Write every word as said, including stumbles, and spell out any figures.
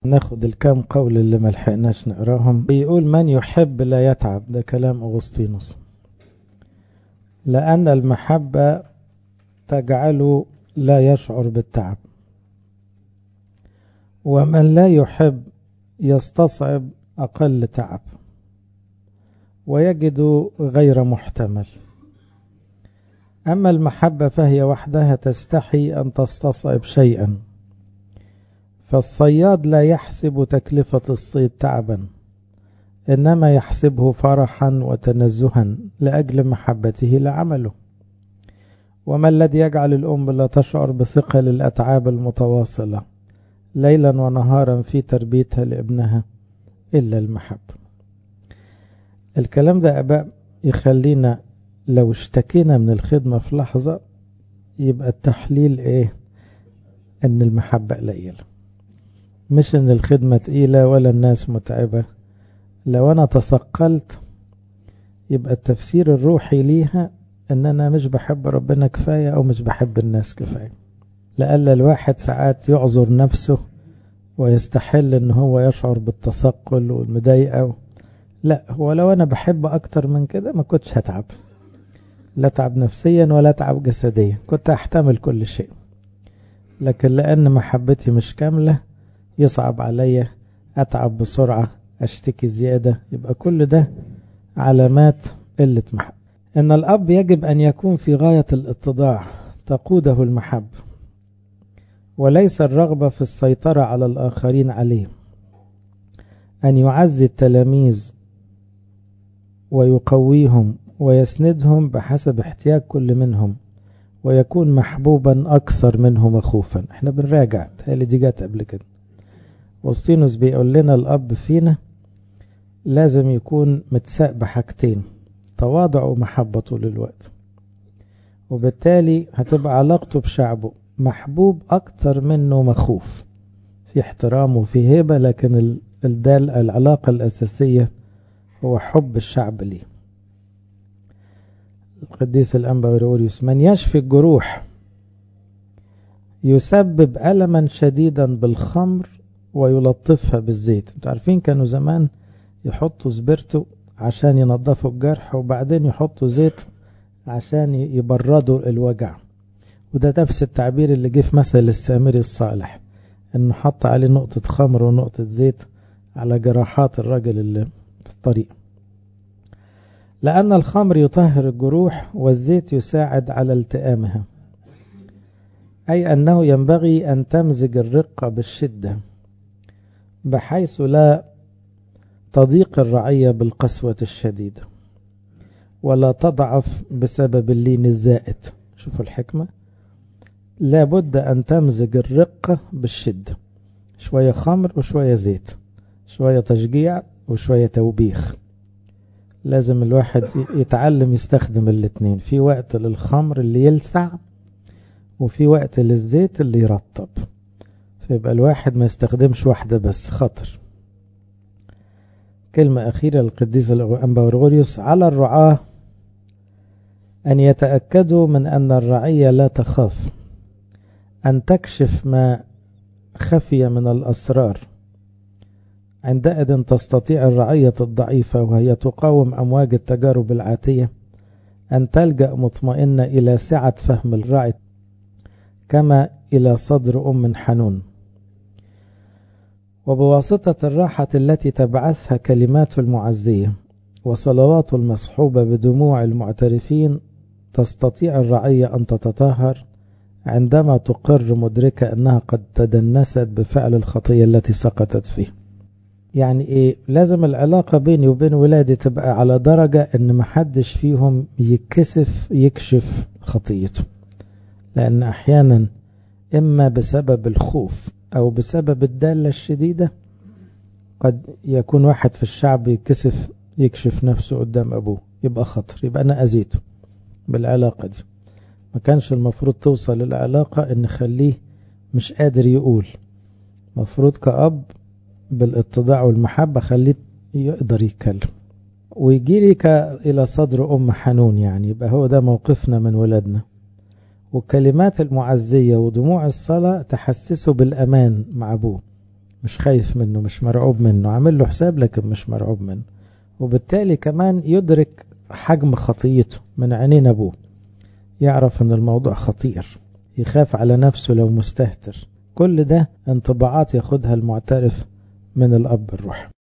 ناخد الكام قول اللي ملحقناش نقراهم. بيقول من يحب لا يتعب، ده كلام أغسطينوس، لأن المحبة تجعله لا يشعر بالتعب، ومن لا يحب يستصعب أقل تعب ويجد غير محتمل. أما المحبة فهي وحدها تستحي أن تستصعب شيئا، فالصياد لا يحسب تكلفة الصيد تعبا، إنما يحسبه فرحا وتنزها لأجل محبته لعمله. وما الذي يجعل الأم لا تشعر بثقل الأتعاب المتواصلة ليلا ونهارا في تربيتها لابنها إلا المحبة؟ الكلام ده أباء يخلينا لو اشتكينا من الخدمة في لحظة يبقى التحليل إيه؟ أن المحبة قليلة، مش أن الخدمة تقيلة ولا الناس متعبة. لو أنا تثقلت يبقى التفسير الروحي ليها أن أنا مش بحب ربنا كفاية أو مش بحب الناس كفاية. لألا الواحد ساعات يعذر نفسه ويستحل أن هو يشعر بالتثقل والمضايقة. لا، هو لو أنا بحب أكتر من كده ما كنتش هتعب، لا تعب نفسيا ولا تعب جسديا، كنت أحتمل كل شيء. لكن لأن محبتي مش كاملة يصعب عليا، أتعب بسرعة، أشتكي زيادة. يبقى كل ده علامات قلة محبة. إن الأب يجب أن يكون في غاية الاتضاع تقوده المحبة، وليس الرغبة في السيطرة على الآخرين عليه. أن يعزي التلاميذ ويقويهم ويسندهم بحسب احتياج كل منهم، ويكون محبوبا أكثر منهم خوفا. احنا بنراجع تالي دي جات قبل كده. أغسطينوس بيقول لنا الأب فينا لازم يكون متساق بحاجتين، تواضع ومحبة طول الوقت، وبالتالي هتبقى علاقته بشعبه محبوب أكتر منه مخوف، في احترام وفي هيبة، لكن الدال العلاقة الأساسية هو حب الشعب ليه. القديس الأنبا غريغوريوس: من يشفي الجروح يسبب ألما شديدا بالخمر ويلطفها بالزيت. انتوا عارفين كانوا زمان يحطوا سبرتو عشان ينظفوا الجرح، وبعدين يحطوا زيت عشان يبردوا الوجع. وده نفس التعبير اللي جه في مثل السامري الصالح، انه حط عليه نقطة خمر ونقطة زيت على جراحات الرجل اللي في الطريق. لأن الخمر يطهر الجروح والزيت يساعد على التئامها، أي أنه ينبغي أن تمزج الرقة بالشدة بحيث لا تضيق الرعية بالقسوة الشديدة ولا تضعف بسبب اللين الزائد. شوفوا الحكمة، لابد أن تمزج الرقة بالشدة، شوية خمر وشوية زيت، شوية تشجيع وشوية توبيخ. لازم الواحد يتعلم يستخدم الاثنين، في وقت للخمر اللي يلسع وفي وقت للزيت اللي يرطب، فيبقى الواحد ما يستخدمش واحدة بس، خطر. كلمة أخيرة للقديس الأنبا غريغوريوس: على الرعاة أن يتأكدوا من أن الرعية لا تخاف أن تكشف ما خفي من الأسرار. عندئذ تستطيع الرعية الضعيفة وهي تقاوم أمواج التجارب العاتية أن تلجأ مطمئنة إلى سعة فهم الرعي كما إلى صدر أم حنون. وبواسطة الراحة التي تبعثها كلمات المعزية وصلوات المصحوبة بدموع المعترفين تستطيع الرعية أن تتطهر عندما تقر مدركة أنها قد تدنست بفعل الخطية التي سقطت فيه. يعني إيه؟ لازم العلاقة بيني وبين ولادي تبقى على درجة أن محدش فيهم يكسف يكشف خطيته، لأن أحيانا إما بسبب الخوف أو بسبب الدالة الشديدة قد يكون واحد في الشعب يكسف يكشف نفسه قدام أبوه، يبقى خطر، يبقى أنا أزيته بالعلاقة دي. ما كانش المفروض توصل للعلاقة أن نخليه مش قادر يقول. مفروض كأب بالاتضاع والمحبة خليه يقدر يتكلم ويجي لي إلى صدر أم حنون. يعني يبقى هو ده موقفنا من ولادنا. وكلمات المعزية ودموع الصلاة تحسسه بالأمان مع أبوه، مش خايف منه، مش مرعوب منه، عامل له حساب لكن مش مرعوب منه. وبالتالي كمان يدرك حجم خطيته من عينين أبوه، يعرف أن الموضوع خطير، يخاف على نفسه لو مستهتر. كل ده انطباعات ياخدها المعترف من الأب الروح.